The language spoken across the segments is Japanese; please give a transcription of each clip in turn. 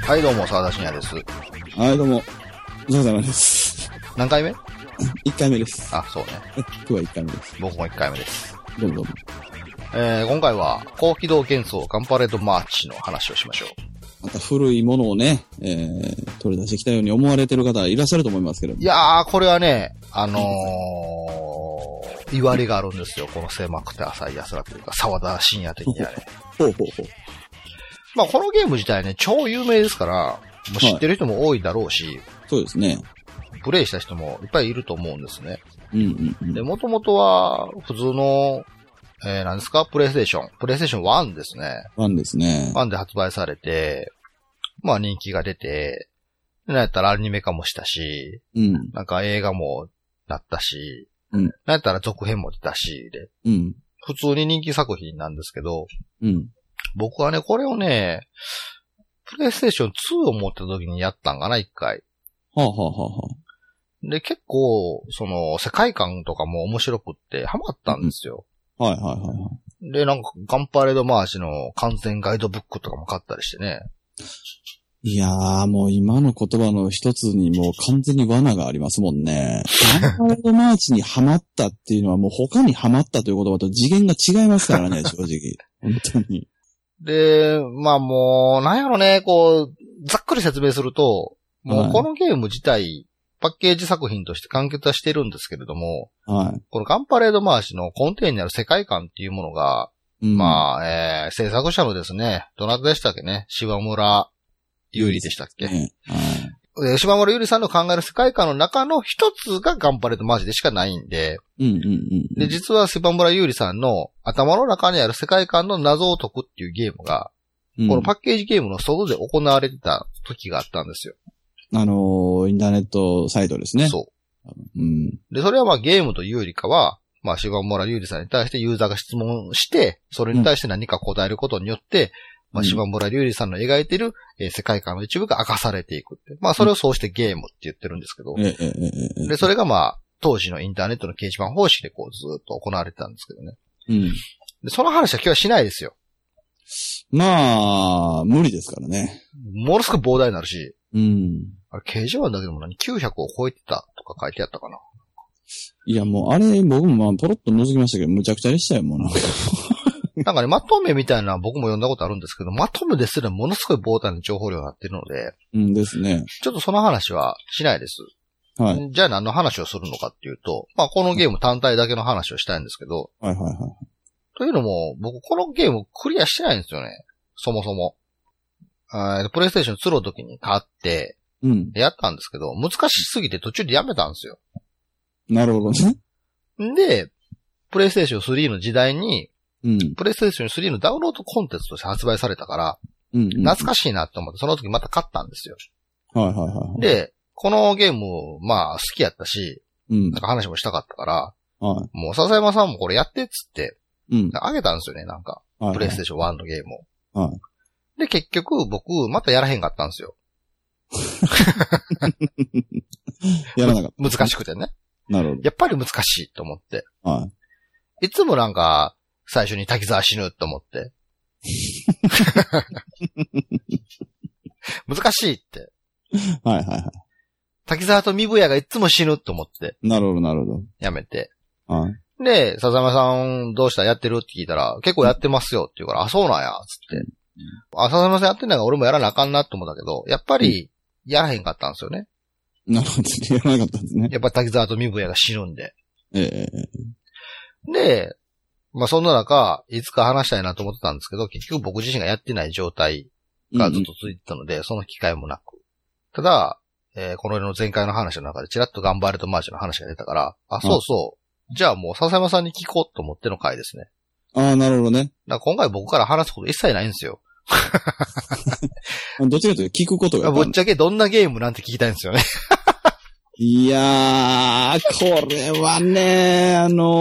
はいどうも、沢田信也です。 はいどうも、お疲れ様です。 何回目？ 1 回目です。 あ、そうね。 今日は1回目です。 僕も1回目です。 どうもどうも。 今回は、高機動幻想ガンパレードマーチの話をしましょう。 また古いものをね、取り出してきたように思われてる方いらっしゃると思いますけど。 いやー、これはね、言われがあるんですよ。この狭くて浅い奴らというか、沢田信也的にはね。 ほうほうほう。 まあ、このゲーム自体ね、超有名ですから、もう知ってる人も多いだろうし、 はい、そうですね。 プレイした人もいっぱいいると思うんですね。 うんうんうん。 で、もともとは、普通の、何ですか？プレイステーション1ですね。 1ですね。 1で発売されて、まあ人気が出て、なんやったらアニメ化もしたし、 うん。 なんか映画もなったし、 うん。 なんやったら続編も出たし、で、 うん。 普通に人気作品なんですけど、 うん。 僕はね、これをね、プレイステーション2を持った時にやったんかな、一回。 はあ、はあはあはあ、 で、結構、その、世界観とかも面白くってハマったんですよ。 はいはいはいはい。 で、なんか、ガンパレードマーチの完全ガイドブックとかも買ったりしてね。 いやー、もう今の言葉の一つにもう完全に罠がありますもんね。ガンパレードマーチにハマったっていうのはもう他にハマったという言葉と次元が違いますからね、正直。本当に。 で、まあもう、なんやろね、こう、ざっくり説明すると、もうこのゲーム自体、パッケージ作品として完結はしてるんですけれども、 はい。 このガンパレード回しの根底にある世界観っていうものが、 うん、 まあ、制作者のですね、どなたでしたっけね、柴村優里でしたっけ、 ね、 はい。柴村優里さんの考える世界観の中の一つがガンパレード回しでしかないんで、 うんうんうんうん、 で、実は柴村優里さんの頭の中にある世界観の謎を解くっていうゲームが、このパッケージゲームの外で行われてた時があったんですよ。 インターネットサイトですね。 そう。 うん。 で、それはまあゲームというよりかは、まあ柴村優里さんに対してユーザーが質問して、それに対して何か答えることによって、まあ柴村優里さんの描いている、世界観の一部が明かされていくって。まあそれをそうしてゲームって言ってるんですけど。で、それがまあ、当時のインターネットの掲示板方式でこうずっと行われてたんですけどね。 うん。 で、その話は今日はしないですよ。 まあ、無理ですからね。 ものすごく膨大になるし。 うん。 あれ、掲示板だけでも900を超えてたとか書いてあったかな。 いや、もうあれ、僕もまあ、ポロッと覗きましたけど、むちゃくちゃでしたよ、もうなんか。 なんかね、まとめみたいな僕も読んだことあるんですけど、まとめですらものすごい膨大な情報量になってるので。 うんですね。 ちょっとその話はしないです。 はい。 じゃあ何の話をするのかっていうと、まあこのゲーム単体だけの話をしたいんですけど。 はいはいはい。 というのも、僕このゲームクリアしてないんですよね。そもそも。プレイステーション2の時に買って、 うん。 やったんですけど、難しすぎて途中でやめたんですよ。 なるほどね。 で、プレイステーション3の時代に、 うん。 プレイステーション3のダウンロードコンテンツとして発売されたから、 うん、 懐かしいなって思って、その時また買ったんですよ。 はいはいはい。 で、このゲーム、まあ好きやったし、 うん。 なんか話もしたかったから、 はい。 もう笹山さんもこれやってっつって、 うん。 あげたんですよね、なんか。 はいはい、 プレイステーション1のゲームを。 はい。 で、結局僕、またやらへんかったんですよ。 やらなかった。 難しくてね。 なるほど。 やっぱり難しいと思って。 はい。 いつもなんか、最初に滝沢死ぬと思って。難しいって。 はいはいはい。 滝沢と三部屋がいつも死ぬと思って。 なるほどなるほど。 やめて。 はい。 で、笹山さんどうしたやってるって聞いたら、結構やってますよって言うから、あ、そうなんや、つって。笹山さんやってんだから俺もやらなあかんなって思ったけど、やっぱり、やらへんかったんですよね。 なるほど。やらなかったんですね。 やっぱ滝沢と三部屋が死ぬんで。 で、 まあそんな中、いつか話したいなと思ってたんですけど、結局僕自身がやってない状態がずっと続いてたので、その機会もなく。ただ、この前回の話の中でチラッとガンバレットマーチの話が出たから、あ、そうそう。じゃあもう笹山さんに聞こうと思っての回ですね。 ああ、なるほどね。 だから今回僕から話すこと一切ないんですよ。 どちらかというと聞くことが。 ぶっちゃけどんなゲームなんて聞きたいんですよね。 いやー、これはね、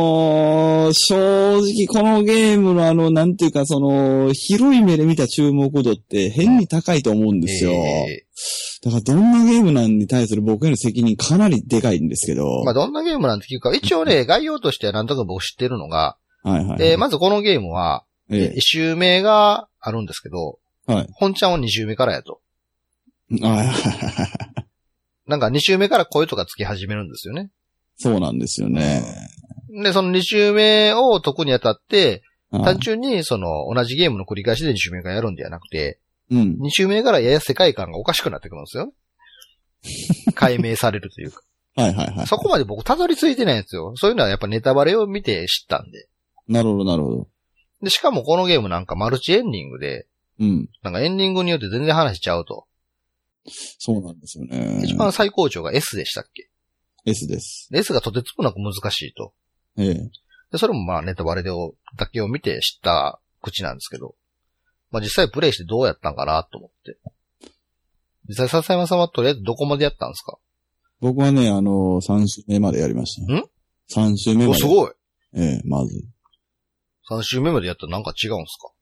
正直このゲームのなんていうか広い目で見た注目度って変に高いと思うんですよ。だからどんなゲームなんに対する僕への責任かなりでかいんですけど。 まあどんなゲームなんて聞くか、一応ね、概要としてはなんとか僕知ってるのが、 はいはい、 まずこのゲームは、1周目があるんですけど、 はい、 本ちゃんは2周目からやと。 なんか2周目から声とかつき始めるんですよね。 そうなんですよね。 で、その2周目を解くにあたって、 はい単純にその同じゲームの繰り返しで2周目からやるんではなくて、 うん。 2周目からやや世界観がおかしくなってくるんですよ。解明されるというか。 はいはいはい。 そこまで僕たどり着いてないんですよ。そういうのはやっぱネタバレを見て知ったんで。 なるほどなるほど。 で、しかもこのゲームなんかマルチエンディングで、 うん。 なんかエンディングによって全然話しちゃうと。 そうなんですよね。 一番最高潮が S でしたっけ？ S です。 S がとてつもなく難しいと。 ええ。 で、それもまあネタバレだけを見て知った口なんですけど、まあ実際プレイしてどうやったんかなと思って。実際笹山さんはとりあえずどこまでやったんですか？ 僕はね、3週目までやりました。 ん ?3 週目まで。 すごい。 ええ、まず。 3週目までやったらなんか違うんですか？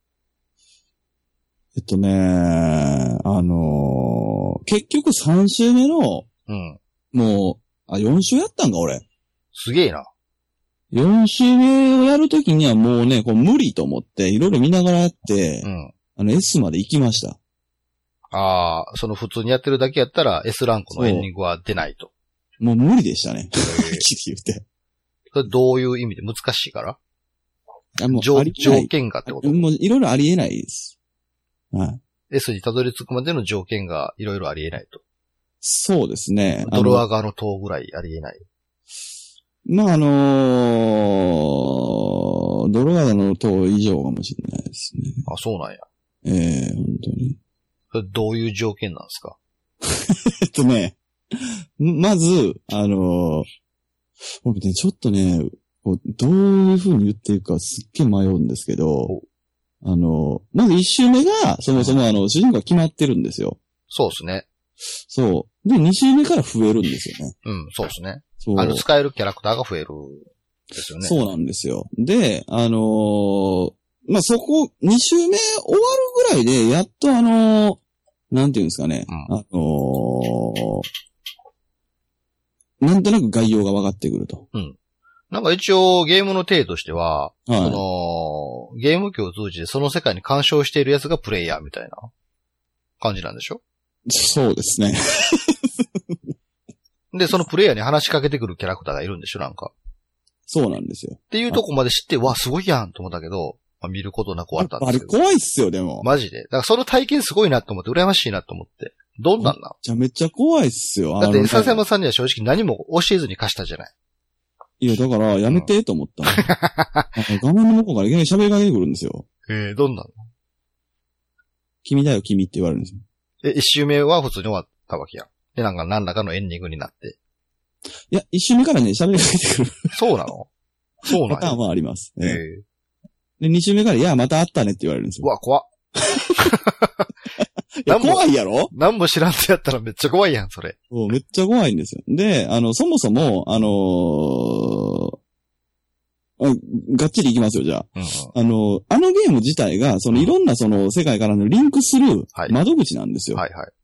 結局3週目の、 うん。 もう、4週やったんか、俺。 すげえな。 4週目をやるときにはもうね、こう無理と思って、いろいろ見ながらやってう、ん。 S まで行きました。 ああ、その普通にやってるだけやったら S ランクのエンディングは出ないと。 もう無理でしたね。はっきり言って。 それどういう意味で難しいからもう条ありえない件がってこともういろいろありえないです。はい。 ?S にたどり着くまでの条件がいろいろありえないと。 そうですね。 ドルアガの塔ぐらいありえない。 まあ、ドロワーの塔以上かもしれないですね。 あ、そうなんや。 ええ本当に。 それどういう条件なんですか？ まず、僕ね、ちょっとね、こうどういう風に言っていくかすっげえ迷うんですけど、まず一周目が、そもそも主人公が決まってるんですよ。 そうですね。 そう。で、二周目から増えるんですよね。 うん、そうですね。 そう。 使えるキャラクターが増えるんですよね。 そうなんですよ。で、まあ、そこ、二周目終わるぐらいで、やっとなんていうんですかね。なんとなく概要が分かってくると。 うん。なんか一応ゲームの体としては、 はい、 ゲーム機を通じてその世界に干渉しているやつがプレイヤーみたいな感じなんでしょ？ そうですね。 で、そのプレイヤーに話しかけてくるキャラクターがいるんでしょなんか。 そうなんですよ。 っていうとこまで知って、わ、すごいやんと思ったけど、まあ、見ることなく終わったんですけど。 あれ怖いっすよ、でも。 マジで。だからその体験すごいなと思って、羨ましいなと思って。どんなんなんめっちゃ怖いっすよ。 だって、笹山さんには正直何も教えずに貸したじゃない。 いや、だから、やめてと思ったの。画面の向こうからいきなり喋りかけてくるんですよ。 どんなの？ 君だよ、君って言われるんですよ。 一周目は普通に終わったわけやん。で、なんか何らかのエンディングになって。 いや、一周目からね、喋りかけてくる。 そうなの？そうなの？ パターンはあります。 で、 二周目から、いや、また会ったねって言われるんですよ。 うわ、怖っ。 怖いやろ？ 何も知らんとやったらめっちゃ怖いやん、それ。 めっちゃ怖いんですよ。で、そもそも、がっちりいきますよ、じゃあ。 うんうん、 ゲーム自体が、いろんな世界からのリンクする窓口なんですよ。 はいはい。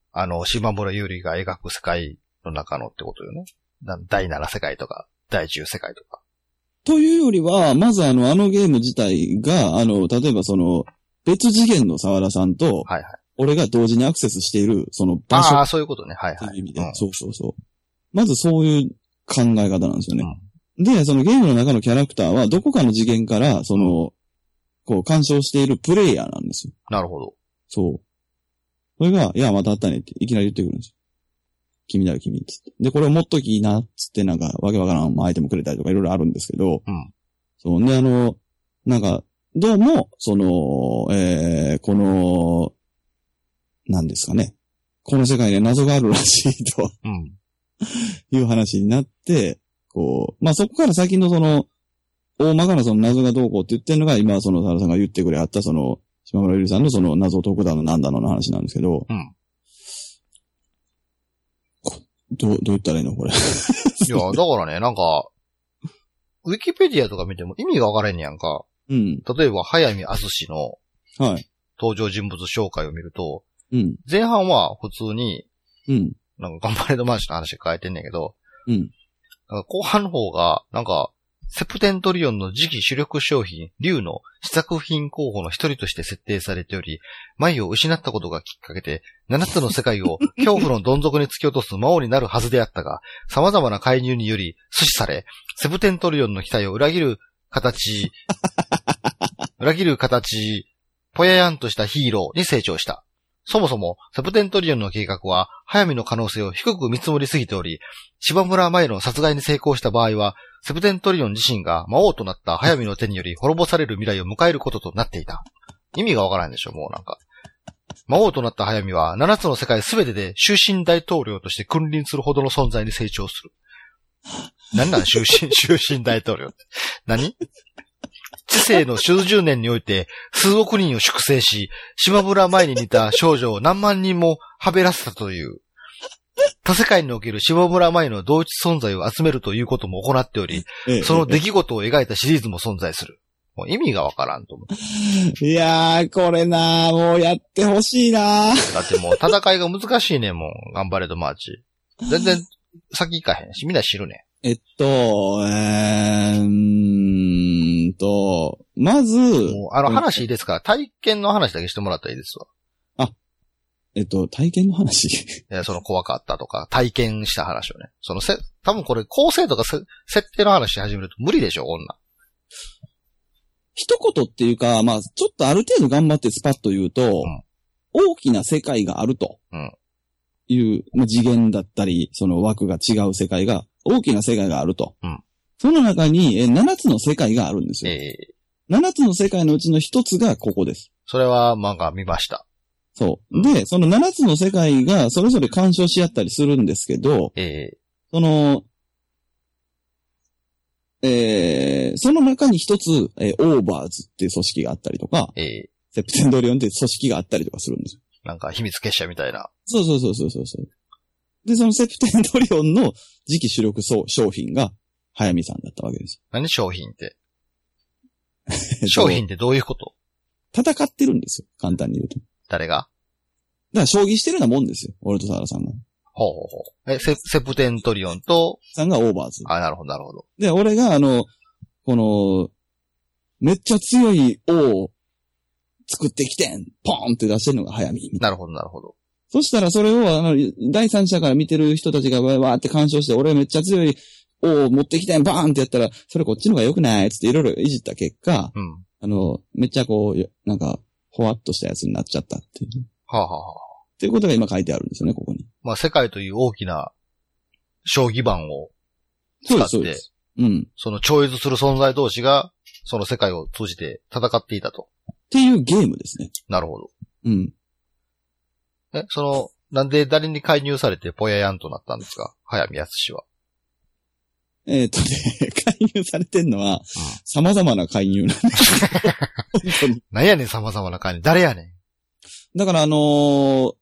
島村優里が描く世界の中のってことよね。第7世界とか、第10世界とか。 というよりは、まずゲーム自体が、例えば別次元の沢田さんと、 はいはい。 俺が同時にアクセスしている、場所。 ああ、そういうことね。はいはい。 っていう意味で、そうそうそう。まずそういう考え方なんですよね。 うん、 で、ゲームの中のキャラクターは、どこかの次元から、こう、干渉しているプレイヤーなんですよ。 なるほど。 そう。それが、いや、また会ったねって、いきなり言ってくるんですよ。君だよ、君っつって。で、これを持っときな、つって、なんか、わけわからんアイテムくれたりとかいろいろあるんですけど、 うん。 そうね、なんか、どうも、この、なんですかね。この世界に謎があるらしいと、 うん。 いう話になって、こう、まあ、そこから先の大まかな謎がどうこうって言ってるのが、今、沢田さんが言ってくれあった島村ゆりさんの謎を解くだのなんだのの話なんですけど、 うん。 どう言ったらいいのこれ。いや、だからね、なんか、ウィキペディアとか見ても意味が分からへんやんか。 うん。 例えば、早見あずしの、 はい。 登場人物紹介を見ると、 うん。 前半は普通に、 うん。 なんかガンバレードマンションの話書いてんねんけど、 うん。 なんか後半の方が、なんか、 セプテントリオンの次期主力商品、竜の試作品候補の一人として設定されており、舞を失ったことがきっかけで、7つの世界を恐怖のどん底に突き落とす魔王になるはずであったが、様々な介入により阻止され、セプテントリオンの期待を裏切る形、ぽややんとしたヒーローに成長した。そもそも、セプテントリオンの計画は、速水の可能性を低く見積もりすぎており、芝村舞の殺害に成功した場合は、セプテントリオン自身が魔王となった速水の手により滅ぼされる未来を迎えることとなっていた。意味がわからんでしょ、もうなんか。魔王となった速水は、7つの世界すべてで終身大統領として君臨するほどの存在に成長する。何なん終身大統領って。何知性の数十年において数億人を粛清し、島村舞に似た少女を何万人もはべらせたという。他世界における島村舞の同一存在を集めるということも行っており、その出来事を描いたシリーズも存在する。もう意味がわからんと思う。 いやー、これなー、もうやってほしいなー。 だってもう戦いが難しいねんもん。頑張れとマーチ。全然先行かへんし、みんな知るねん。 まず、 もう話いいですか？体験の話だけしてもらったらいいですわ。 体験の話その怖かったとか、体験した話をね。多分これ構成とか設定の話し始めると無理でしょ、こんな。 一言っていうか、まあ、ちょっとある程度頑張ってスパッと言うと、大きな世界があると。いう、まあ、次元だったり、その枠が違う世界が、大きな世界があると。その中に、7つの世界があるんですよ。7つの世界のうちの1つがここです。 それは漫画見ました。 そう。で、その7つの世界がそれぞれ干渉し合ったりするんですけど、その中に一つ、オーバーズっていう組織があったりとか、セプテンドリオンっていう組織があったりとかするんですよ。 なんか秘密結社みたいな。 そう。で、そのセプテンドリオンの次期主力商品が、速水さんだったわけです。 何商品って。商品ってどういうこと？ 戦ってるんですよ。簡単に言うと。 誰が？ だから将棋してるようなもんですよ。俺とサラさんが。 ほう。セプテントリオンと、 さんがオーバーズ。 なるほど。 で、俺がこの、めっちゃ強い王を作ってきてん、ポーンって出してるのが速水。 なるほど。 そしたらそれを第三者から見てる人たちがわーって干渉して、俺めっちゃ強い王を持ってきてん、バーンってやったら、それこっちの方が良くないつっていろいろいじった結果、めっちゃこう、なんか、ほわっとしたやつになっちゃったっていう。っていうことが今書いてあるんですよね、ここに。 まあ、世界という大きな将棋盤を使って、 そうです。 その超越する存在同士が、その世界を通じて戦っていたと。 っていうゲームですね。 なるほど。なんで誰に介入されてぽややんとなったんですか？速水康は。 介入されてんのは、様々な介入なんです本当に。 何やねん、様々な介入。誰やねん。 だからヒー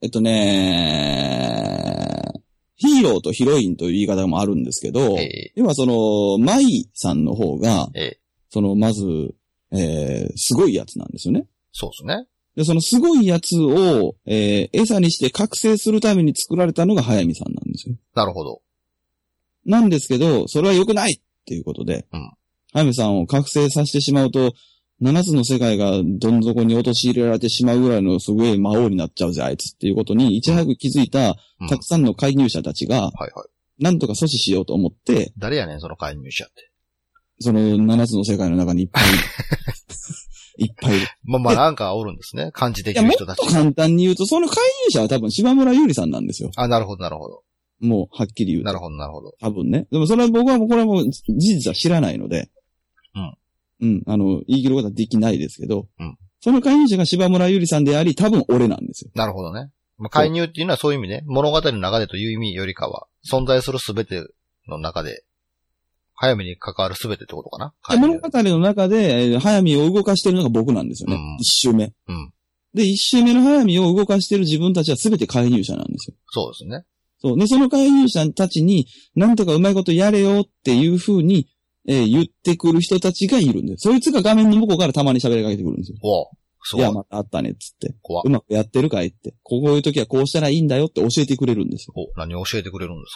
ローとヒロインという言い方もあるんですけど、要はマイさんの方が、まず、すごいやつなんですよね。 そうですね。 で、そのすごいやつを、餌にして覚醒するために作られたのが速水さんなんですよ。 なるほど。 なんですけど、それは良くないっていうことで、速水さんを覚醒させてしまうと、7つの世界がどん底に陥れられてしまうぐらいのすごい魔王になっちゃうぜ、あいつっていうことに、いち早く気づいた、たくさんの介入者たちが、なんとか阻止しようと思って、 誰やねん、その介入者って。 その7つの世界の中にいっぱいいっぱいいる。 まあなんかおるんですね。感じできる人たち。 もっと簡単に言うと、その介入者は多分島村優里さんなんですよ。 なるほど。 もう、はっきり言うと。 なるほど。 多分ね。でもそれは僕はこれはもう事実は知らないので。言い切ることはできないですけど。その介入者が島村優里さんであり、多分俺なんですよ。 なるほどね。まあ、介入っていうのはそういう意味ね。物語の中でという意味よりかは、存在するすべての中で、速水に関わるすべてってことかな。 物語の中で、速水を動かしてるのが僕なんですよね。一周目。で、一周目の速水を動かしてる自分たちはすべて介入者なんですよ。 そうですね。 そう。で、その介入者たちに、なんとかうまいことやれよっていう風に、言ってくる人たちがいるんです。そいつが画面の向こうからたまに喋りかけてくるんですよ。いや、またあったね、つって。うまくやってるかいって。こういう時はこうしたらいいんだよって教えてくれるんですよ。 何を教えてくれるんですか？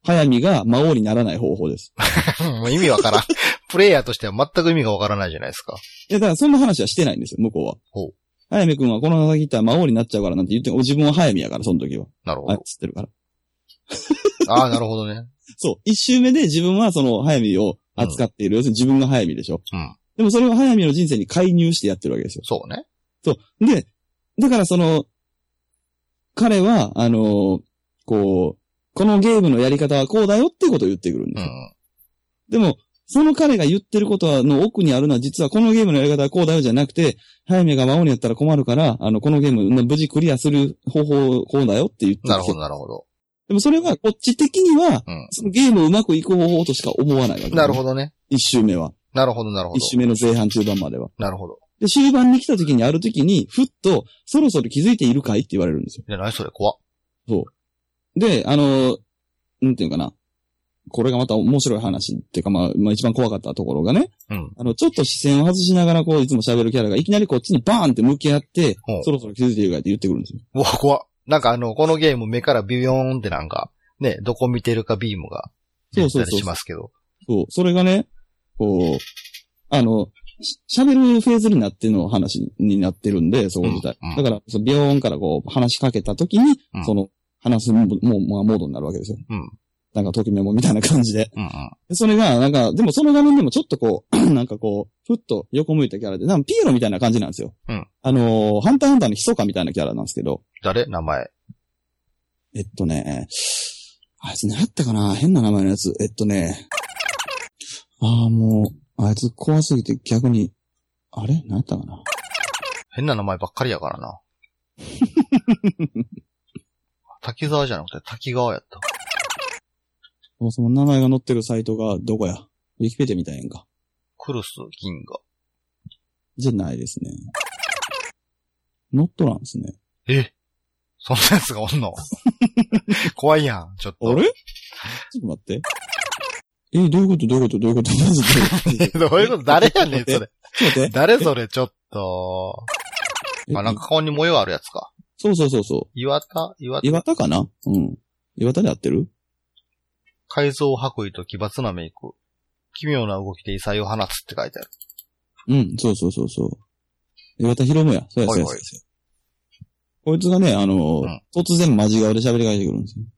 早見が魔王にならない方法です。 もう意味わからん。プレイヤーとしては全く意味がわからないじゃないですか。 いや、だからそんな話はしてないんですよ、向こうは。 ほう。 早見くんはこの先行ったら魔王になっちゃうからなんて言って、自分は早見やから、その時は。 なるほど。 知ってるから。 ああ、なるほどね。 そう。一周目で自分はその早見を扱っている。要するに自分が早見でしょ。 うん。 でもそれを早見の人生に介入してやってるわけですよ。 そうね。 そう。で、だから彼は、このゲームのやり方はこうだよっていうことを言ってくるんですよ。でも、その彼が言ってることの奥にあるのは実はこのゲームのやり方はこうだよじゃなくて、早見が魔王にやったら困るから、このゲームの無事クリアする方法こうだよって言ってる。 なるほど、なるほど。 でもそれはこっち的には、そのゲームをうまくいく方法としか思わないわけです、ね。 なるほどね。 一周目は。 なるほど、なるほど。 一周目の前半中盤までは。なるほど。 で、終盤に来た時にある時に、ふっと、そろそろ気づいているかいって言われるんですよ。 いや、何それ、怖っ。 そう。で、なんていうかな。これがまた面白い話っていうか、まあ一番怖かったところがね。ちょっと視線を外しながらいつも喋るキャラがいきなりこっちにバーンって向き合って、そろそろ気づいているかいって言ってくるんですよ。 うわ、怖っ。なんかこのゲーム目からビヨーンってなんか、ね、どこ見てるかビームが出たりしますけど。 そう。それがね、喋るフェーズになっての話になってるんで、そこ自体。だから、ビヨーンから話しかけた時に、話すモードになるわけですよ。なんか、ときメモみたいな感じで。それが、なんか、でもその画面でもちょっとなんかふっと横向いたキャラで、なんかピエロみたいな感じなんですよ。ハンターハンターのヒソカみたいなキャラなんですけど。 誰？名前。 あいつ何やったかな？変な名前のやつ。もう、あいつ怖すぎて逆に、あれ何やったかな？ 変な名前ばっかりやからな。滝沢じゃなくて滝川やった。 その名前が載ってるサイトがどこや？ウィキペディアみたいやんか。 クルス銀河。 じゃないですね。ノットランですね。 え？そんなやつがおんの？怖いやん、ちょっと。 あれ？ちょっと待って。どういうことまずどういうこと誰やねん、それ。 ちょっと待って。 誰それ、ちょっと。なんか顔に模様あるやつか。 そう。 岩田かな？岩田で合ってる？ 改造白衣と奇抜なメイク。奇妙な動きで異彩を放つって書いてある。 そう。岩田博夢や。そうや。こいつがね、突然マジ顔で喋りかけてくるんですよ。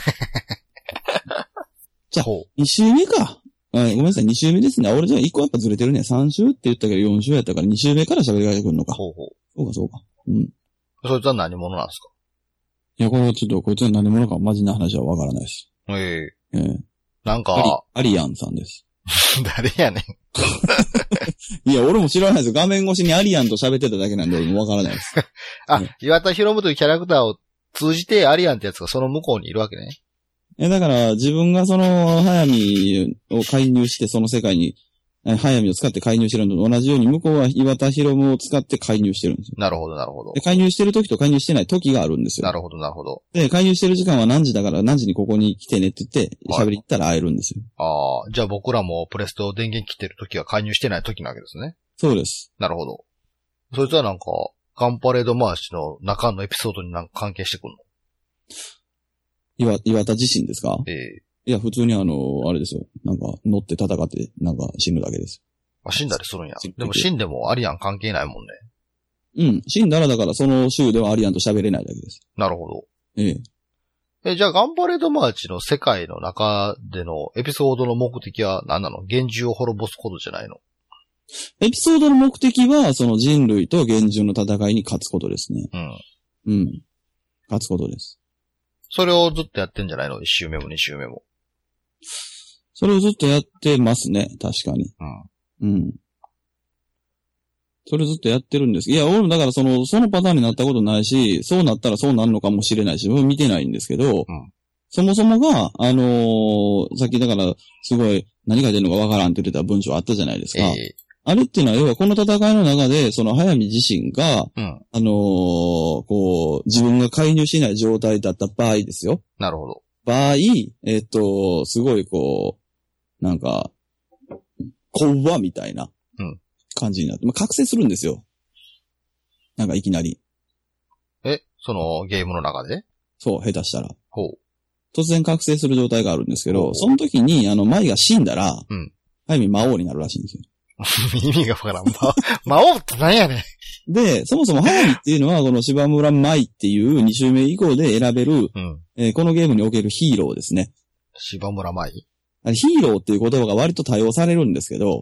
じゃあ、2週目か。ごめんなさい、2週目ですね。俺じゃあ1個やっぱずれてるね。3週って言ったけど4週やったから2週目から喋りかけてくるのか。そうか。 そいつは何者なんですか？ いや、これはちょっと、こいつは何者かマジな話はわからないです。 なんか、 アリアンさんです。 誰やねん。いや、俺も知らないですよ。画面越しにアリアンと喋ってただけなんで、俺もわからないです。 岩田博夢というキャラクターを通じてアリアンってやつがその向こうにいるわけね。 だから自分がその早見を介入してその世界に、早見を使って介入してるのと同じように向こうは岩田博夢を使って介入してるんですよ。 なるほど。 で、介入してる時と介入してない時があるんですよ。 なるほど。 で、介入してる時間は何時だから何時にここに来てねって言って喋り行ったら会えるんですよ。 じゃあ僕らもプレステを電源切ってる時は介入してない時なわけですね。 そうです。 なるほど。そいつはなんか、ガンパレードマーチの中のエピソードになんか関係してくるの？岩田自身ですか？いや、普通にあれですよ。なんか、乗って戦って、なんか死ぬだけです。 死んだりするんや。でも死んでもアリアン関係ないもんね。 死んだらだからその週ではアリアンと喋れないだけです。 なるほど。じゃあガンパレードマーチの世界の中でのエピソードの目的は何なの？幻獣を滅ぼすことじゃないの？ エピソードの目的は、その人類と幻獣の戦いに勝つことですね。勝つことです。 それをずっとやってんじゃないの？ 1 週目も2週目も。 それをずっとやってますね。確かに。それずっとやってるんです。いや、俺もだからそのパターンになったことないし、そうなったらそうなるのかもしれないし、見てないんですけど、そもそもが、さっきだから、すごい、何書いてるのかわからんって言ってた文章あったじゃないですか。あれっていうのは、要はこの戦いの中で、その早見自身が、自分が介入しない状態だった場合ですよ。 なるほど。 場合、すごいなんか、怖みたいな感じになって、覚醒するんですよ。なんかいきなり。 そのゲームの中で？ そう、下手したら。 突然覚醒する状態があるんですけど、その時に、舞が死んだら、早見魔王になるらしいんですよ。 意味がわからん。魔王って何やねん。で、そもそも早見っていうのは、この芝村舞っていう2周目以降で選べる、このゲームにおけるヒーローですね。 芝村舞？ ヒーローっていう言葉が割と多用されるんですけど、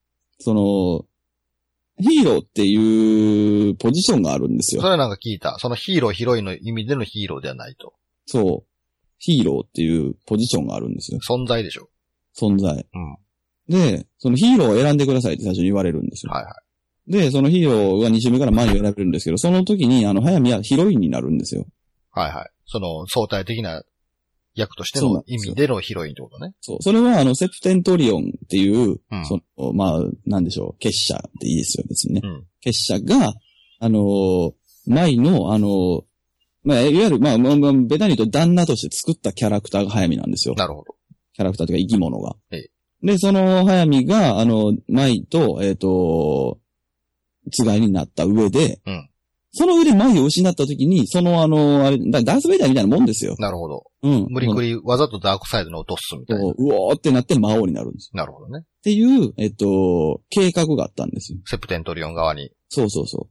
ヒーローっていうポジションがあるんですよ。 それなんか聞いた。そのヒーロー、ヒロインの意味でのヒーローではないと。 そう。ヒーローっていうポジションがあるんですよ。 存在でしょ。 存在。で、そのヒーローを選んでくださいって最初に言われるんですよ。 はいはい。 で、そのヒーローが2周目から前に選べるんですけど、その時に早見はヒロインになるんですよ。 はいはい。その相対的な役としての意味でのヒロインってことね。 そう。それはセプテントリオンっていう、なんでしょう、結社でいいですよ、別にね。結社が、舞の、いわゆる、ベタに言うと旦那として作ったキャラクターが早見なんですよ。 なるほど。 キャラクターというか生き物が。で、その早見が、舞と、つがいになった上で、その上で舞を失った時に、あれ、ダースベイダーみたいなもんですよ。 なるほど。無理くりわざとダークサイドの落とすみたいな。 うおーってなって魔王になるんです。 なるほどね。 っていう、計画があったんですよ。 セプテントリオン側に。 そうそうそう。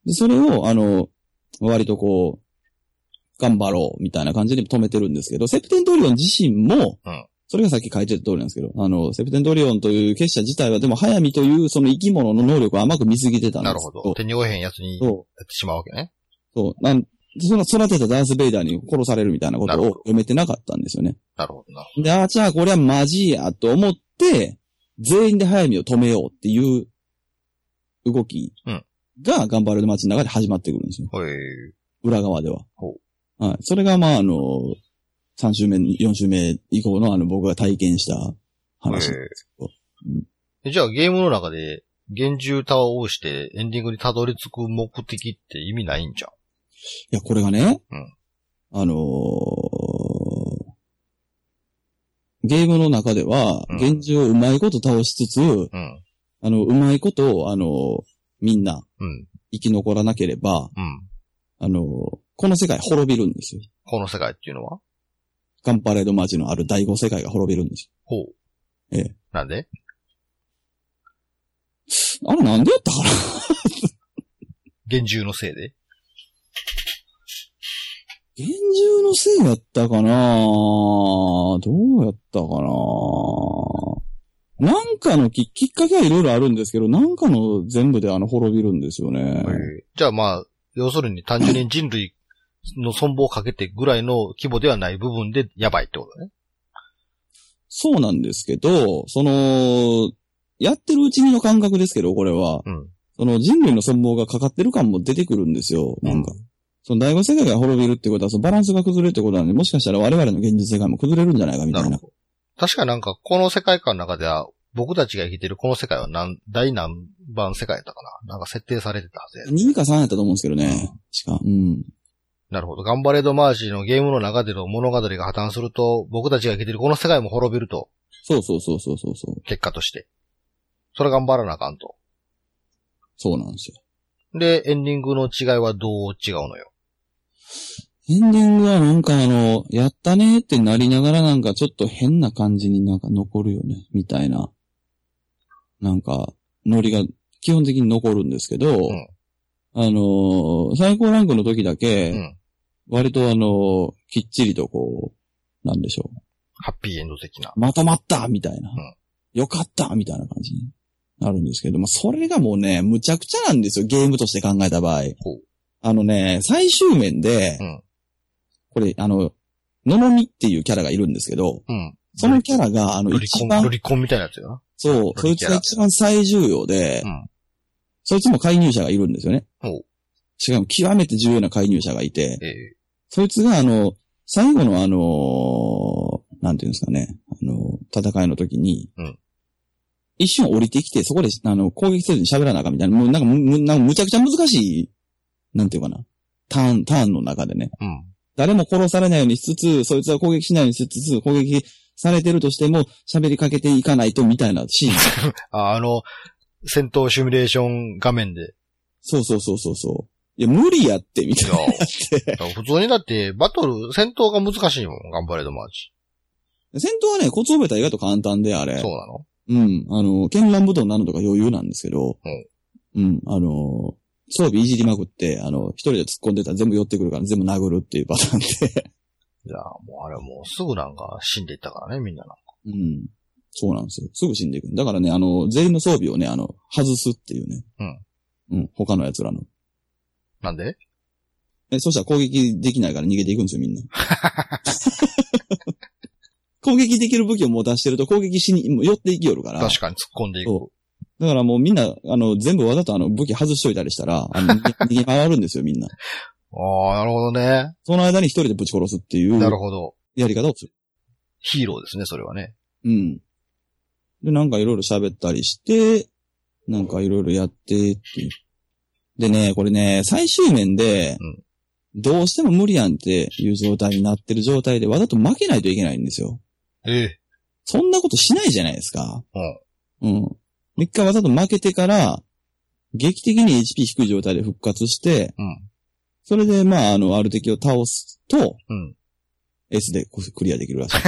で、それを、割とこう、頑張ろうみたいな感じで止めてるんですけど、セプテントリオン自身も、それがさっき書いてた通りなんですけど、セプテントリオンという結社自体はでも早見というその生き物の能力を甘く見すぎてたんです。 なるほど。手に負えへんやつにやってしまうわけね。 そう。その育てたダース・ベイダーに殺されるみたいなことを読めてなかったんですよね。 なるほど。 で、じゃあこれはマジやと思って、全員で早見を止めようっていう動きが頑張る街の中で始まってくるんですよ。裏側では。はい。それが3週目、4週目以降の僕が体験した話ですけど。 じゃあゲームの中で幻獣タワーを押してエンディングにたどり着く目的って意味ないんじゃん。 いや、これがね、ゲームの中では、幻獣をうまいこと倒しつつ、うまいことみんな、生き残らなければ、この世界滅びるんですよ。 この世界っていうのはガンパレードマーチのある第5世界が滅びるんですよ。ほう。なんであれなんでやったかな幻獣のせいで幻獣のせいやったかなどうやったかななんかのきっかけはいろいろあるんですけど、なんかの全部で滅びるんですよね。 じゃあまあ、要するに単純に人類の存亡をかけてぐらいの規模ではない部分でやばいってことね。 そうなんですけど、やってるうちにの感覚ですけど、これは。その人類の存亡がかかってる感も出てくるんですよ。なんか。その第5世界が滅びるってことは、そのバランスが崩れるってことなんで、もしかしたら我々の現実世界も崩れるんじゃないかみたいな。 確かなんか、この世界観の中では、僕たちが生きてるこの世界は第何番世界だったかななんか設定されてたはずや。 2か3やったと思うんですけどね。確か。 なるほど。ガンバレードマーチのゲームの中での物語が破綻すると、僕たちが生きてるこの世界も滅びると。 そう。 結果として。それ頑張らなあかんと。 そうなんですよ。 で、エンディングの違いはどう違うのよ。 エンディングはなんかやったねってなりながらなんかちょっと変な感じになんか残るよね、みたいな。なんか、ノリが基本的に残るんですけど、最高ランクの時だけ、割ときっちりとこう、なんでしょう。 ハッピーエンド的な。 まとまったみたいな。よかったみたいな感じになるんですけど、それがもうね、むちゃくちゃなんですよ、ゲームとして考えた場合。最終面で、これ、ののみっていうキャラがいるんですけど、そのキャラが、一番、 ロリコンみたいなやつよな。 そう、そいつが一番最重要で、そいつも介入者がいるんですよね。しかも極めて重要な介入者がいて、そいつが最後のなんていうんですかね、戦いの時に、一瞬降りてきて、そこで攻撃せずに喋らなあかんみたいな、もうなんかむちゃくちゃ難しい、なんていうかな、ターンの中でね。誰も殺されないようにしつつ、そいつは攻撃しないようにしつつ、攻撃されてるとしても、喋りかけていかないとみたいなシーン。 戦闘シミュレーション画面で。 そう。 いや、無理やって、みたいな。 普通にだって、バトル、戦闘が難しいもん、ガンバレードマーチ。 戦闘はね、コツ覚えたら意外と簡単で、あれ。 そうなの？ うん。剣乱舞踏になるのとか余裕なんですけど、装備いじりまくって、一人で突っ込んでたら全部寄ってくるから全部殴るっていうパターンで。 いや、もうあれもうすぐなんか死んでいったからね、みんななんか。 そうなんですよ。すぐ死んでいく。だからね、全員の装備をね、外すっていうね。他の奴らの。 なんで？ そしたら攻撃できないから逃げていくんですよ、みんな。攻撃できる武器をもう出してると攻撃しに、寄っていきよるから。 確かに突っ込んでいく。 だからもうみんな、全部わざと武器外しといたりしたら、逃げ回るんですよ、みんな。 ああ、なるほどね。 その間に一人でぶち殺すっていう。 なるほど。 やり方をする。 ヒーローですね、それはね。 で、なんかいろいろ喋ったりして、なんかいろいろやってっていう。でね、これね、最終面で、どうしても無理やんっていう状態になってる状態でわざと負けないといけないんですよ。そんなことしないじゃないですか。一回わざと負けてから、劇的に HP 低い状態で復活して、それで、ある敵を倒すと、S でクリアできるらしい。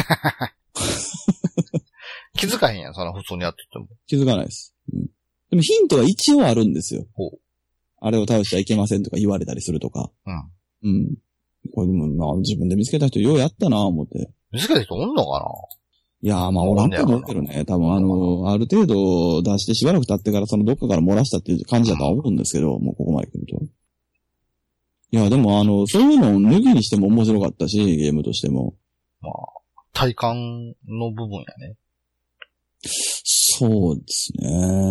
気づかへんやん、その普通にやってても。 気づかないです。でもヒントは一応あるんですよ。あれを倒しちゃいけませんとか言われたりするとか。これでも自分で見つけた人ようやったなぁ思って。 見つけた人おんのかな？ いやーおらんと思うけどね。多分ある程度出してしばらく経ってからそのどっかから漏らしたっていう感じだとは思うんですけど、もうここまで来ると。いや、でもそういうのを脱ぎにしても面白かったし、ゲームとしても。 体感の部分やね。 そうですね。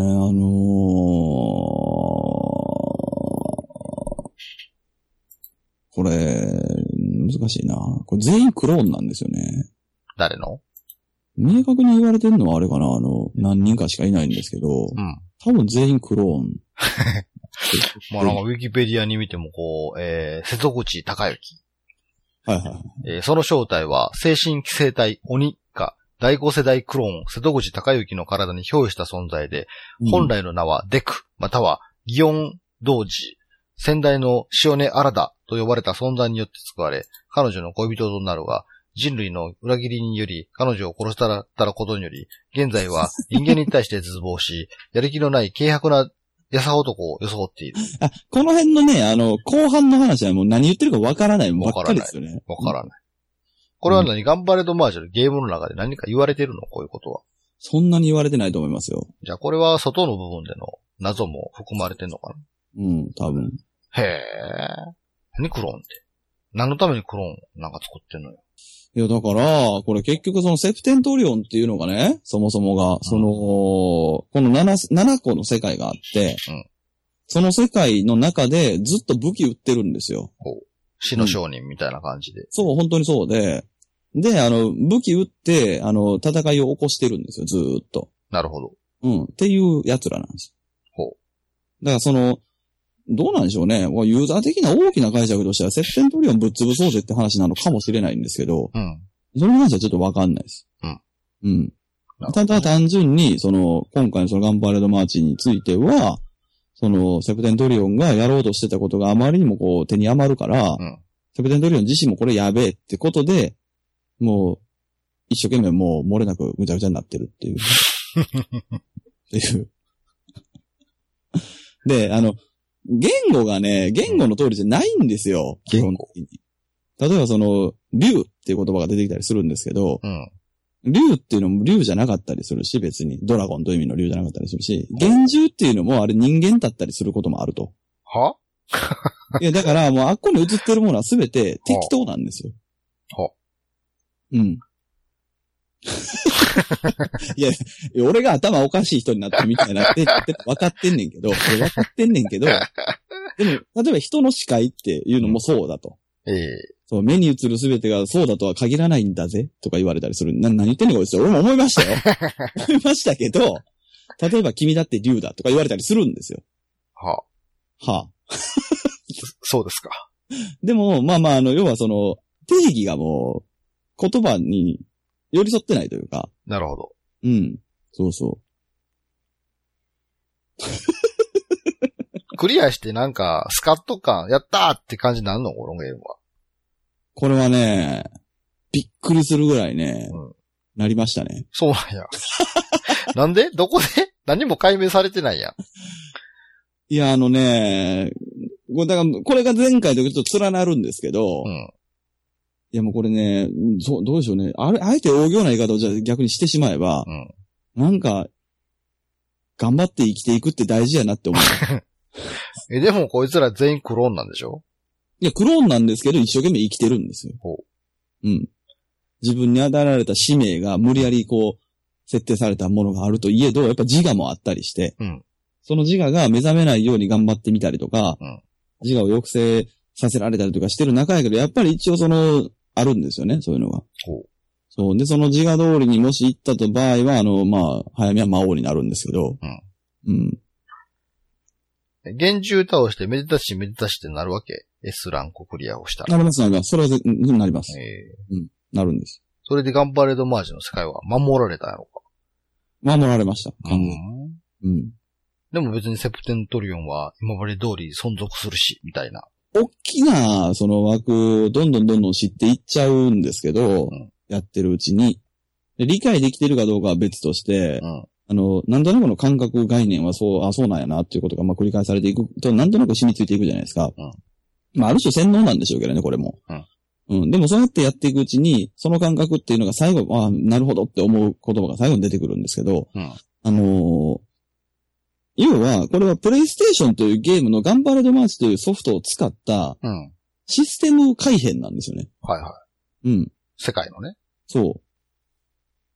これ、難しいな。これ全員クローンなんですよね。 誰の？ 明確に言われてるのはあれかな、何人かしかいないんですけど、多分全員クローン。 なんかウィキペディアに見ても瀬戸口隆之。その正体は精神寄生体鬼が第5世代クローン瀬戸口隆之の体に憑依した存在で、本来の名はデク、または祇園童子、先代の塩根アラダと呼ばれた存在によって救われ、彼女の恋人となるが、人類の裏切りにより彼女を殺したことにより、現在は人間に対して絶望し、やる気のない軽薄な優男を装っている。 この辺のね、後半の話はもう何言ってるかわからないばっかりですよね。 わからない。これはガンバレードマージュゲームの中で何か言われてるの？こういうことは。 そんなに言われてないと思いますよ。 じゃあこれは外の部分での謎も含まれてんのかな？ 多分。 へえ。何クローンって。何のためにクローンなんか作ってんのよ。 いや、だから、これ結局そのセプテントリオンっていうのがね、そもそもが、この7個の世界があって、その世界の中でずっと武器売ってるんですよ。 死の商人みたいな感じで。 そう、本当にそうで、武器売って、戦いを起こしてるんですよ、ずーっと。 なるほど。 っていう奴らなんですよ。だからどうなんでしょうね。ユーザー的な大きな解釈としては、セプテントリオンぶっ潰そうぜって話なのかもしれないんですけど、その話はちょっとわかんないです。ただ単純に、今回のそのガンバレードマーチについては、セプテントリオンがやろうとしてたことがあまりにも手に余るから、セプテントリオン自身もこれやべえってことで、もう、一生懸命もう漏れなくぐちゃぐちゃになってるっていう。っていう。で、言語の通りじゃないんですよ。基本的に。例えば竜っていう言葉が出てきたりするんですけど、竜っていうのも竜じゃなかったりするし、別に。ドラゴンという意味の竜じゃなかったりするし、幻獣っていうのもあれ人間だったりすることもあると。いや、だからもうあっこに映ってるものは全て適当なんですよ。いや、俺が頭おかしい人になったみたいになって分かってんねんけど、でも、例えば人の視界っていうのもそうだと。そう目に映るすべてがそうだとは限らないんだぜとか言われたりする。何言ってんねんこいつ。俺も思いましたよ。思いましたけど、例えば君だって竜だとか言われたりするんですよ。 そうですか。 でも、要は定義がもう、言葉に寄り添ってないというか。 なるほど。 そうそう。 クリアしてなんか、スカッと感、やったーって感じになるのこのゲームは。 これはね、びっくりするぐらいね、なりましたね。 そうなんや。なんでどこで何も解明されてないやん。 いや、だから、これが前回とちょっと連なるんですけど、いやもうこれね、どうでしょうね。あえて大行な言い方をじゃあ逆にしてしまえば、なんか、頑張って生きていくって大事やなって思う。 でもこいつら全員クローンなんでしょ？ いや、クローンなんですけど、一生懸命生きてるんですよ。自分に与えられた使命が無理やり設定されたものがあるといえど、やっぱ自我もあったりして、その自我が目覚めないように頑張ってみたりとか、自我を抑制させられたりとかしてる中やけど、やっぱり一応あるんですよね、そういうのが。そう。で、その自我通りにもし行ったと場合は、早めは魔王になるんですけど、 厳重倒してめでたしってなるわけ？ S ランククリアをしたら。 なります、なります。それはなります。なるんです。 それでガンバレードマーチの世界は守られたやろか。 守られました。 でも別にセプテントリオンは今まで通り存続するし、みたいな。 大きな、その枠をどんどん知っていっちゃうんですけど、やってるうちに。理解できてるかどうかは別として、なんとなくの感覚概念はそうなんやなっていうことが繰り返されていくと、なんとなく染みついていくじゃないですか。ある種洗脳なんでしょうけどね、これも。でもそうやってやっていくうちに、その感覚っていうのが最後、なるほどって思う言葉が最後に出てくるんですけど、要は、これはプレイステーションというゲームのガンバレードマーチというソフトを使った、システム改変なんですよね。世界のね。そう。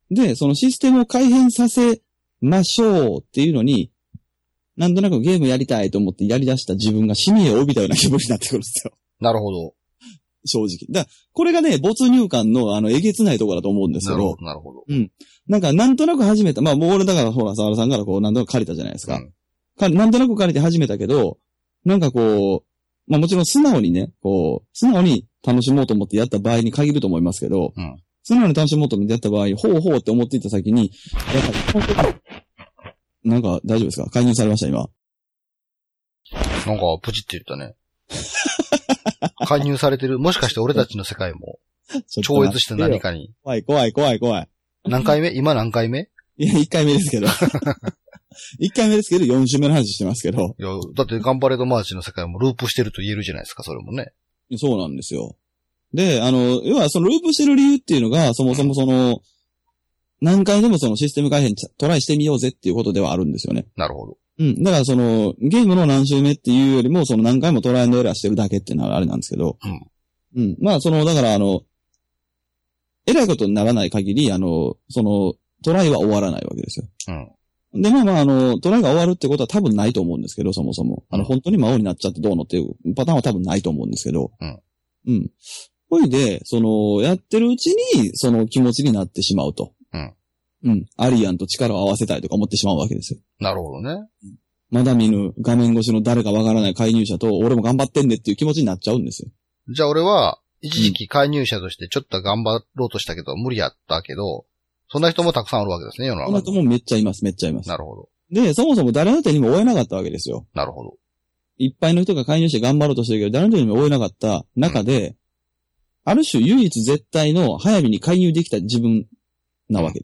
で、そのシステムを改変させましょうっていうのに、なんとなくゲームやりたいと思ってやり出した自分が使命を帯びたような気分になってくるんですよ。 なるほど。 正直。これがね、没入感のえげつないところだと思うんですけど。 なるほど。 なんとなく始めた。もう俺だからほら、沢田さんからなんとなく借りたじゃないですか。なんとなく借りて始めたけど、もちろん素直にね、素直に楽しもうと思ってやった場合に限ると思いますけど、素直に楽しもうと思ってやった場合、ほうって思っていった先に、やっぱり、なんか大丈夫ですか？介入されました、今。 なんか、プチって言ったね。介入されてる。もしかして俺たちの世界も、超越して何かに。 怖い。 何回目？今何回目？ いや、1回目ですけど。1回目ですけど、4週目の話してますけど。 いや、だってガンバレードマーチの世界もループしてると言えるじゃないですか、それもね。 そうなんですよ。で、要はそのループしてる理由っていうのが、そもそも何回でもそのシステム改変トライしてみようぜっていうことではあるんですよね。 なるほど。 だからゲームの何周目っていうよりも、何回もトライアンドエラーしてるだけっていうのはあれなんですけど。だからえらいことにならない限り、トライは終わらないわけですよ。で、トライが終わるってことは多分ないと思うんですけど、そもそも。本当に魔王になっちゃってどうのっていうパターンは多分ないと思うんですけど。ほいで、やってるうちに、その気持ちになってしまうと。アリアンと力を合わせたいとか思ってしまうわけですよ。 なるほどね。 まだ見ぬ画面越しの誰かわからない介入者と、俺も頑張ってんねっていう気持ちになっちゃうんですよ。 じゃあ俺は、一時期介入者としてちょっと頑張ろうとしたけど、無理やったけど、そんな人もたくさんあるわけですね、世の中に。 そんな人もめっちゃいます。 なるほど。 で、そもそも誰の手にも負えなかったわけですよ。 なるほど。 いっぱいの人が介入して頑張ろうとしてるけど、誰の手にも負えなかった中で、ある種唯一絶対の早めに介入できた自分なわけです。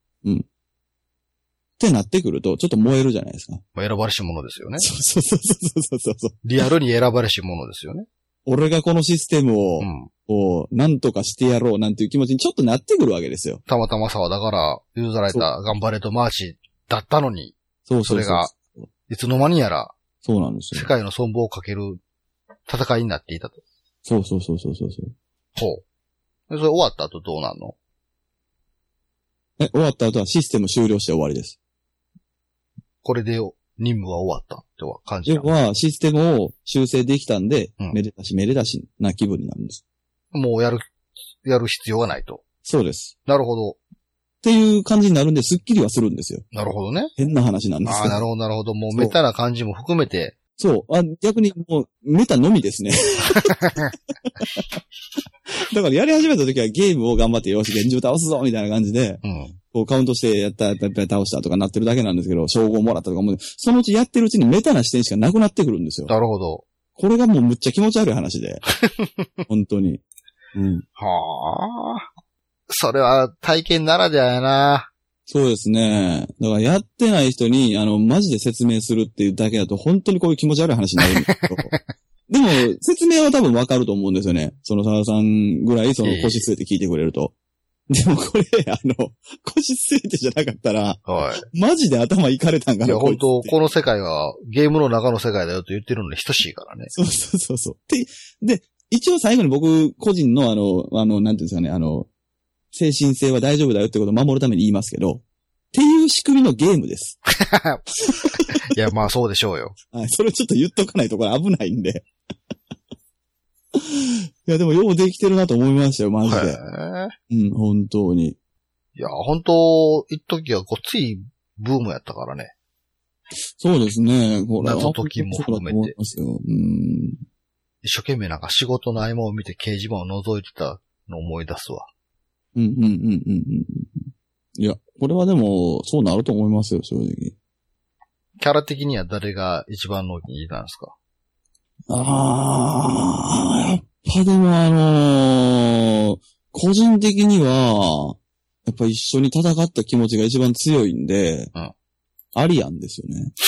ってなってくると、ちょっと燃えるじゃないですか。 選ばれし者ですよね。 そう。 リアルに選ばれし者ですよね。 俺がこのシステムを、なんとかしてやろうなんていう気持ちにちょっとなってくるわけですよ。 たまたまさはだから許されたガンバレードマーチだったのに、それが、いつの間にやら、 そうなんですよ。 世界の存亡をかける戦いになっていたと。 そう。 ほう。それ終わった後どうなんの？ 終わった後はシステム終了して終わりです。 これで任務は終わったって感じなの？ 要はシステムを修正できたんで、めでたしな気分になるんです。 もうやる必要がないと。 そうです。 なるほど。 っていう感じになるんで、スッキリはするんですよ。 なるほどね。 変な話なんですよ。 なるほど。もうメタな感じも含めて。 そう。逆にもう、メタのみですね。 だからやり始めた時はゲームを頑張って、よし、現状倒すぞみたいな感じで、こうカウントしてやった、倒したとかなってるだけなんですけど、称号もらったとかも、そのうちやってるうちにメタな視点しかなくなってくるんですよ。 なるほど。 これがもうむっちゃ気持ち悪い話で。本当に。 はあ。それは体験ならではやな。 そうですね。だからやってない人に、マジで説明するっていうだけだと、本当にこういう気持ち悪い話になるんですけど。でも、説明は多分わかると思うんですよね。その沢田さんぐらい、腰据えて聞いてくれると。でもこれ、腰据えてじゃなかったら、はい。マジで頭いかれたんかな。 いや、本当この世界はゲームの中の世界だよと言ってるのに等しいからね。 そう。で、一応最後に僕、個人のなんていうんですかね、精神性は大丈夫だよってことを守るために言いますけど、っていう仕組みのゲームです。 いや、まあそうでしょうよ。 はい、それをちょっと言っとかないとこれ危ないんで。いや、でもようできてるなと思いましたよ、マジで。本当に。 いや、本当一時はごっついブームやったからね。 そうですね。 謎解きも含めて。一生懸命なんか仕事の合間を見て掲示板を覗いてたのを思い出すわ。 いや、これはでも、そうなると思いますよ、正直。 キャラ的には誰が一番のお気に入りなんですか？ やっぱでも個人的には、やっぱ一緒に戦った気持ちが一番強いんで、アリアンですよ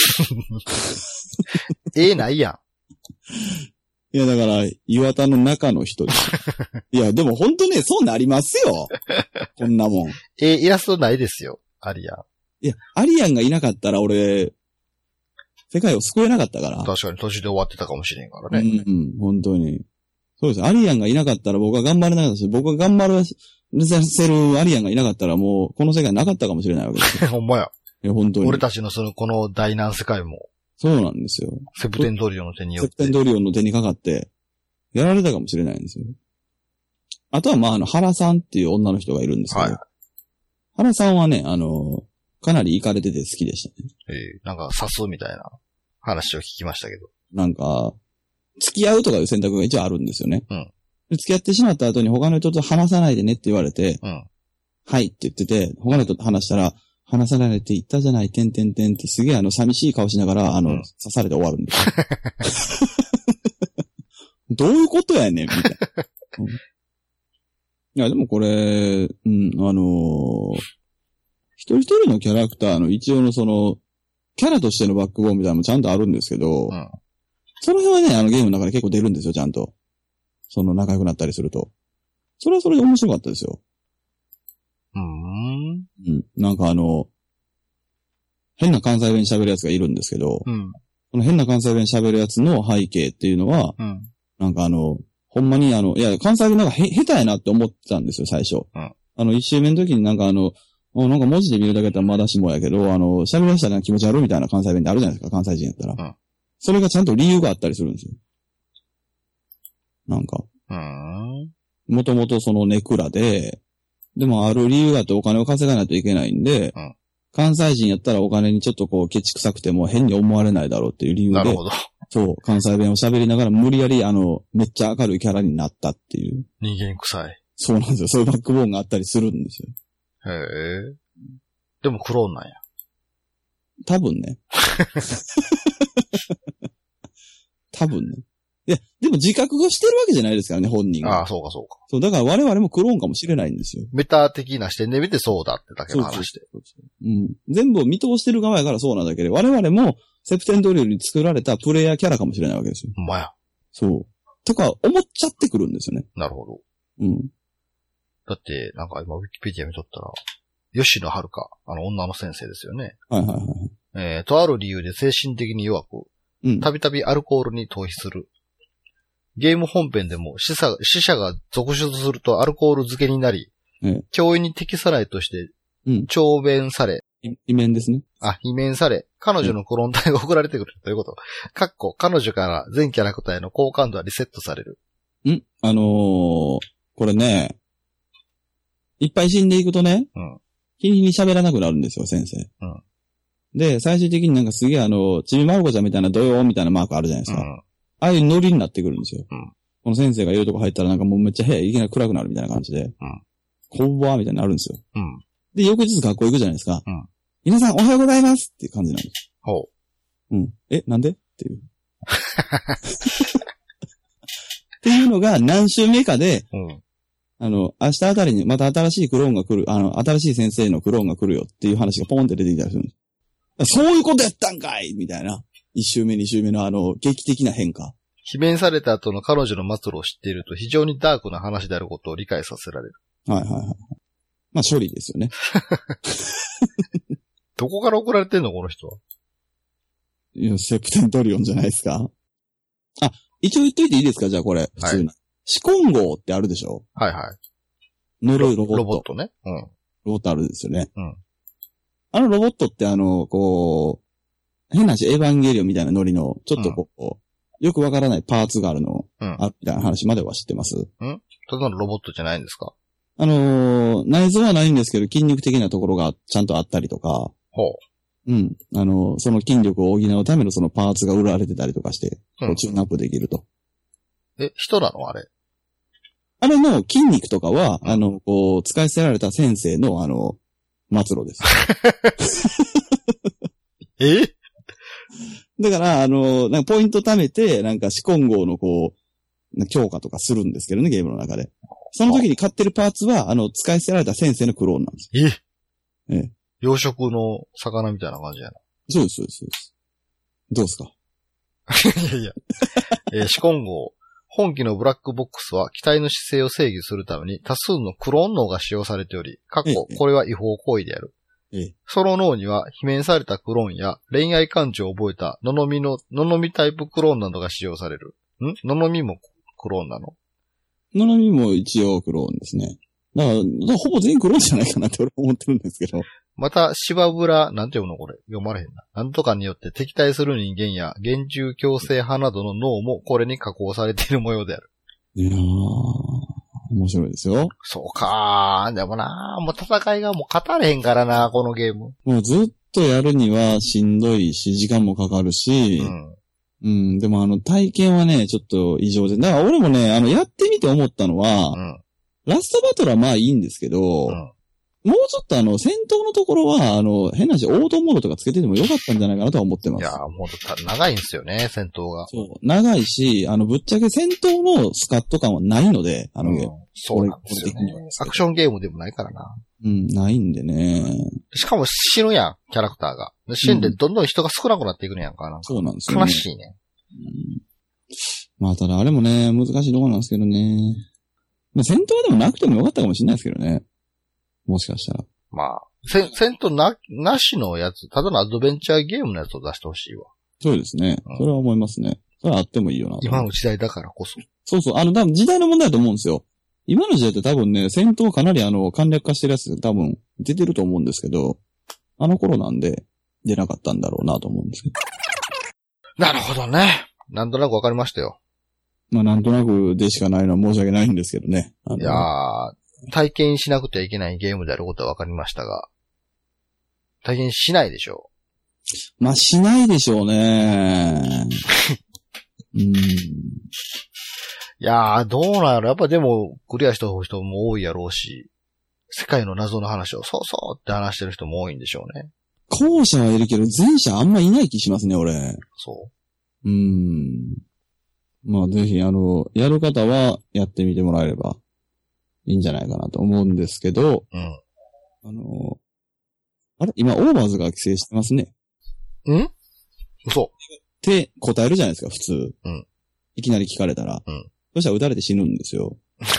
ね。 ないやん。 いや、だから、岩田の中の人です。いや、でも本当ね、そうなりますよ。こんなもん。 イラストないですよ、アリアン。 いや、アリアンがいなかったら俺、世界を救えなかったから。 確かに途中で終わってたかもしれんからね。 本当に。そうです。アリアンがいなかったら僕は頑張れなかったし、僕が頑張らせるアリアンがいなかったらもう、この世界なかったかもしれないわけですよ。 ほんまや。 いや、本当に。 俺たちのこの大難世界も。 そうなんですよ。 セプテンドリオンの手によって。 セプテンドリオンの手にかかって、やられたかもしれないんですよ。あとは、原さんっていう女の人がいるんですけど、原さんはね、かなりイカれてて好きでしたね。 なんか、刺すみたいな話を聞きましたけど。 なんか、付き合うとかいう選択が一応あるんですよね。で付き合ってしまった後に他の人と話さないでねって言われて、はいって言ってて、他の人と話したら、話さないって言ったじゃない、てんってすげえ寂しい顔しながら、刺されて終わるんですよ。どういうことやねんみたいな。いや、でもこれ、一人一人のキャラクターの一応のキャラとしてのバックボーンみたいなのもちゃんとあるんですけど、その辺はね、ゲームの中で結構出るんですよ、ちゃんと。仲良くなったりすると。それはそれで面白かったですよ。なんか変な関西弁喋るやつがいるんですけど、この変な関西弁喋るやつの背景っていうのは、なんかほんまにいや、関西弁なんか下手やなって思ってたんですよ、最初。一周目の時になんかなんか文字で見るだけだったらまだしもやけど、喋り出したら気持ち悪いみたいな関西弁ってあるじゃないですか、関西人やったら。それがちゃんと理由があったりするんですよ。なんか。もともとネクラで、でもある理由があってお金を稼がないといけないんで、関西人やったらお金にちょっとケチくさくても変に思われないだろうっていう理由で。なるほど。そう、関西弁を喋りながら無理やりめっちゃ明るいキャラになったっていう。 人間臭い。 そうなんですよ。そういうバックボーンがあったりするんですよ。 へえ。でもクローンなんや。 多分ね。多分ね。いや、でも自覚がしてるわけじゃないですからね、本人が。 ああ、そうかそうか。 そう、だから我々もクローンかもしれないんですよ。 メタ的な視点で見てそうだってだけの話で。 全部を見通してる側やからそうなんだけど、我々もセプテンドリオに作られたプレイヤーキャラかもしれないわけですよ。 ほんまや。 そう。とか思っちゃってくるんですよね。 なるほど。だって、なんか今ウィキペディア見とったら、吉野遥、女の先生ですよね。とある理由で精神的に弱く、たびたびアルコールに逃避する。ゲーム本編でも死者が続出するとアルコール漬けになり、教員に適さないとして、懲弁され。 罷免ですね。 罷免され、彼女のクローン体が送られてくるということ。彼女から全キャラクターへの好感度はリセットされる。 これね、いっぱい死んでいくとね、日に喋らなくなるんですよ、先生。で、最終的になんかすげえちびまる子ちゃんみたいなドヨーみたいなマークあるじゃないですか。ああいうノリになってくるんですよ。 この先生がいるとこ入ったらなんかもうめっちゃ部屋いきなり暗くなるみたいな感じで、こんばんはみたいになるんですよ。で、翌日学校行くじゃないですか。皆さんおはようございますっていう感じなんです。なんでっていう。っていうのが何週目かで、明日あたりにまた新しいクローンが来る、新しい先生のクローンが来るよっていう話がポンって出てきたりするんです。そういうことやったんかいみたいな。1週目、2週目の劇的な変化。 罷免された後の彼女の末路を知っていると非常にダークな話であることを理解させられる。 はいはいはい。まあ処理ですよね。 どこから送られてんのこの人は。 いや、セプテントリオンじゃないですか。あ、一応言っといていいですかじゃあこれ。普通に。シコン号ってあるでしょはいはい。 呪いロボット。 ロボットね。 ロボットあるんですよね。ロボットって変な話、エヴァンゲリオンみたいなノリの、ちょっとよくわからないパーツがあるの、みたいな話までは知ってます。 ただのロボットじゃないんですか？ 内臓はないんですけど、筋肉的なところがちゃんとあったりとか、その筋力を補うためのそのパーツが売られてたりとかして、チューンアップできると。 人なのあれ。 あれの筋肉とかは、使い捨てられた先生の末路です。だから、なんかポイント貯めて、なんか、シコン号の強化とかするんですけどね、ゲームの中で。その時に買ってるパーツは、使い捨てられた先生のクローンなんですよ。 養殖の魚みたいな感じやな。 そうです、そうです、そうです。どうですかいやいや。シコン号。本機のブラックボックスは機体の姿勢を制御するために多数のクローン脳が使用されており、これは違法行為である。その脳には罷免されたクローンや恋愛感情を覚えたののみタイプクローンなどが使用される。ののみもクローンなの？ ののみも一応クローンですね。だからほぼ全員クローンじゃないかなって俺思ってるんですけど。 また、芝浦、なんて読むのこれ。読まれへんな。なんとかによって敵対する人間や厳重強制派などの脳もこれに加工されている模様である。 いやー、面白いですよ。 そうかー。でもなー、もう戦いがもう語れへんからな、このゲーム。 もうずっとやるにはしんどいし、時間もかかるし、でも体験はね、ちょっと異常で。だから俺もね、やってみて思ったのは、ラストバトルはまあいいんですけど、もうちょっと戦闘のところは、変な話、オートモードとかつけててもよかったんじゃないかなとは思ってます。 いやー、もう長いんですよね、戦闘が。 そう。長いし、ぶっちゃけ戦闘のスカッと感はないので、ゲーム。 そうなんですよね。アクションゲームでもないからな。 ないんでね。 しかも死ぬやん、キャラクターが。死んでどんどん人が少なくなっていくねやんか。 そうなんですよね。 悲しいね。 まあ、ただあれもね、難しいところなんですけどね。まあ、戦闘でもなくてもよかったかもしれないですけどね。もしかしたら。 まあ、戦闘なしのやつ、ただのアドベンチャーゲームのやつを出してほしいわ。 そうですね。それは思いますね。それはあってもいいよな。 今の時代だからこそ。 そうそう。多分時代の問題だと思うんですよ。今の時代って多分ね、戦闘かなり簡略化してるやつ多分出てると思うんですけど、あの頃なんで出なかったんだろうなと思うんですけど。 なるほどね。なんとなくわかりましたよ。 まあなんとなくでしかないのは申し訳ないんですけどね。 いやー、体験しなくてはいけないゲームであることはわかりましたが、体験しないでしょう。まあしないでしょうね。 いやー、どうなんやろ。やっぱでも、クリアした人も多いやろうし、世界の謎の話をそうそうって話してる人も多いんでしょうね。 後者はいるけど、前者あんまいない気しますね、俺。 そう。 まあぜひ、やる方はやってみてもらえればいいんじゃないかなと思うんですけど、あれ今、オーバーズが規制してますね。 嘘。 って答えるじゃないですか、普通。いきなり聞かれたら。そしたら撃たれて死ぬんですよ。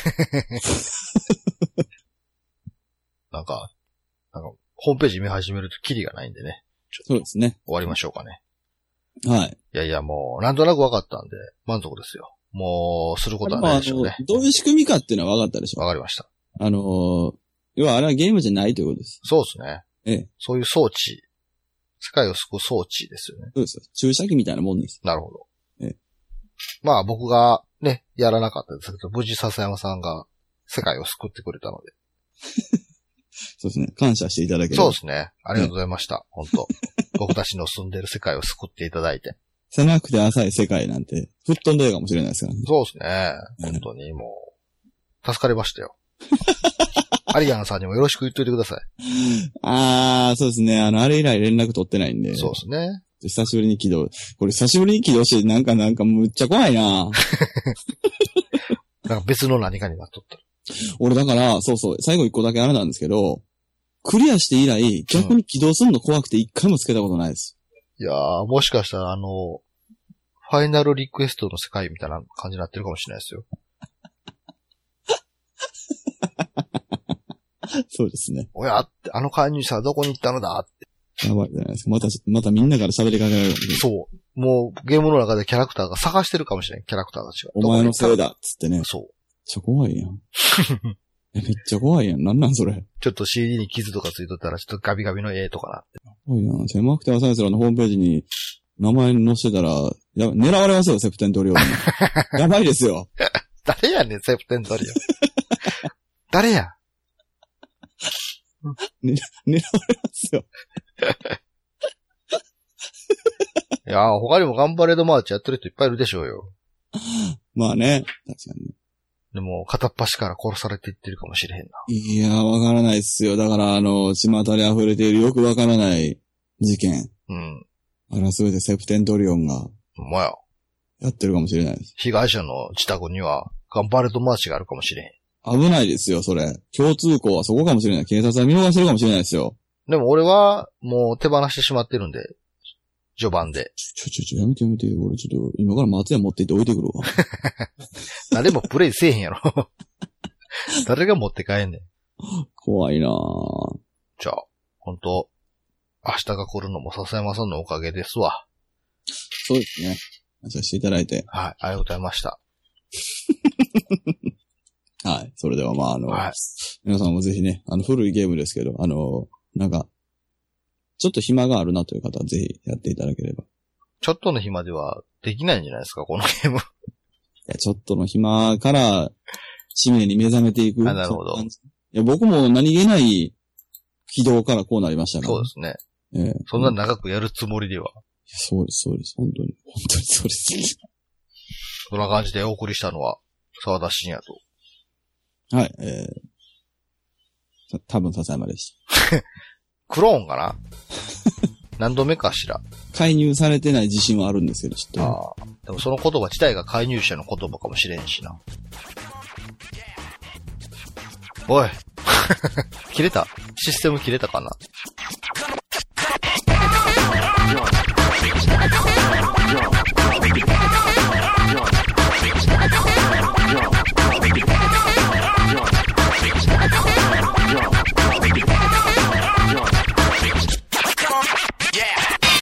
なんか、ホームページ見始めるとキリがないんでね。 そうですね。 終わりましょうかね。 はい。 いやいや、もう、なんとなく分かったんで、満足ですよ。もう、することはないでしょうね。 どういう仕組みかっていうのは分かったでしょ。 分かりました。 要はあれはゲームじゃないということです。 そうですね。そういう装置。世界を救う装置ですよね。 そうです。注射器みたいなもんです。 なるほど。まあ僕がね、やらなかったですけど、無事笹山さんが世界を救ってくれたので。 そうですね。感謝していただければ。 そうですね。ありがとうございました。本当僕たちの住んでる世界を救っていただいて。 狭くて浅い世界なんて、吹っ飛んでるかもしれないですからね。 そうですね。本当にもう、助かりましたよ。アリアンさんにもよろしく言っといてください。 そうですね。あれ以来連絡取ってないんで。 そうですね。 久しぶりに起動。これ久しぶりに起動して、なんかむっちゃ怖いななんか別の何かになっとった。 俺だから、そうそう、最後一個だけあれなんですけど、クリアして以来、逆に起動するの怖くて一回もつけたことないです。 いやー、もしかしたらファイナルリクエストの世界みたいな感じになってるかもしれないですよ。 そうですね。 おやって、介入者はどこに行ったのだって。 やばいじゃないですか。またみんなから喋りかけられる。 そう。もう、ゲームの中でキャラクターが探してるかもしれない。キャラクターたちが。 お前のせいだっつってね。 そう。 めっちゃ怖いやん。めっちゃ怖いやん。なんそれ。 ちょっと CD に傷とかついとったら、ちょっとガビガビの絵とかなって。 怖いやん。狭くて浅い空のホームページに名前載せてたら、狙われますよ、セプテントリオンに。やばいですよ。 誰やねん、セプテントリオン。誰や狙われますよ。 いやー、他にもガンバレードマーチやってる人いっぱいいるでしょうよ。 まあね。確かに。 でも、片っ端から殺されていってるかもしれへんな。 いやー、わからないっすよ。だから、巷に溢れているよくわからない事件。 うん。 あれはすべてセプテントリオンが、 ほんまや。 やってるかもしれないです。 被害者の自宅には、ガンバレードマーチがあるかもしれへん。 危ないですよ、それ。共通項はそこかもしれない。警察は見逃してるかもしれないですよ。 でも俺は、もう手放してしまってるんで、序盤で。 やめて。俺ちょっと、今から松屋持って行って置いてくるわ。 誰もプレイせえへんやろ。誰が持って帰んねん。 怖いなぁ。 じゃあ、本当明日が来るのも笹山さんのおかげですわ。 そうですね。させていただいて。 はい、ありがとうございました。 はい。それでは、 はい、 皆さんもぜひね、古いゲームですけど、なんか、ちょっと暇があるなという方はぜひやっていただければ。 ちょっとの暇ではできないんじゃないですか、このゲーム。 いや、ちょっとの暇から、使命に目覚めていく。 なるほど。 いや、僕も何気ない起動からこうなりましたから。 そうですね。そんな長くやるつもりでは。 そうです。本当にそうです。 そんな感じでお送りしたのは、沢田信也と。 はい、多分笹山でした。 クローンかな何度目かしら。 介入されてない自信はあるんですけど、ちょっと。 ああ。でもその言葉自体が介入者の言葉かもしれんしな。おい。切れた？システム切れたかな？